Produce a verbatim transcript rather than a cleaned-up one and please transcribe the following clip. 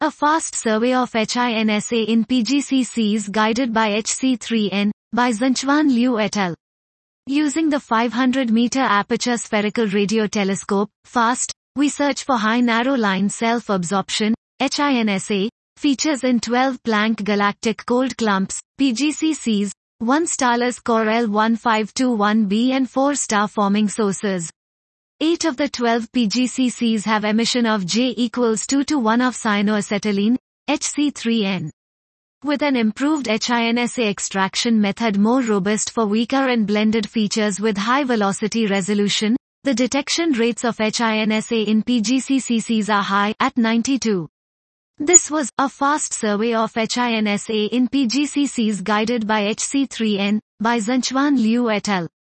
A fast survey of HINSA in P G C Cs guided by H C three N, by Zhenchuan Liu et al. Using the five hundred meter aperture spherical radio telescope, FAST, we search for high narrow line self-absorption, HINSA, features in twelve Planck galactic cold clumps, P G C Cs, one starless core L one five two one b and four star-forming sources. Eight of the twelve P G C Cs have emission of J equals two to one of cyanoacetylene, H C three N. With an improved HINSA extraction method more robust for weaker and blended features with high velocity resolution, the detection rates of HINSA in P G C Cs are high, at ninety-two. This was a fast survey of HINSA in P G C Cs guided by H C three N, by Zhenchuan Liu et al.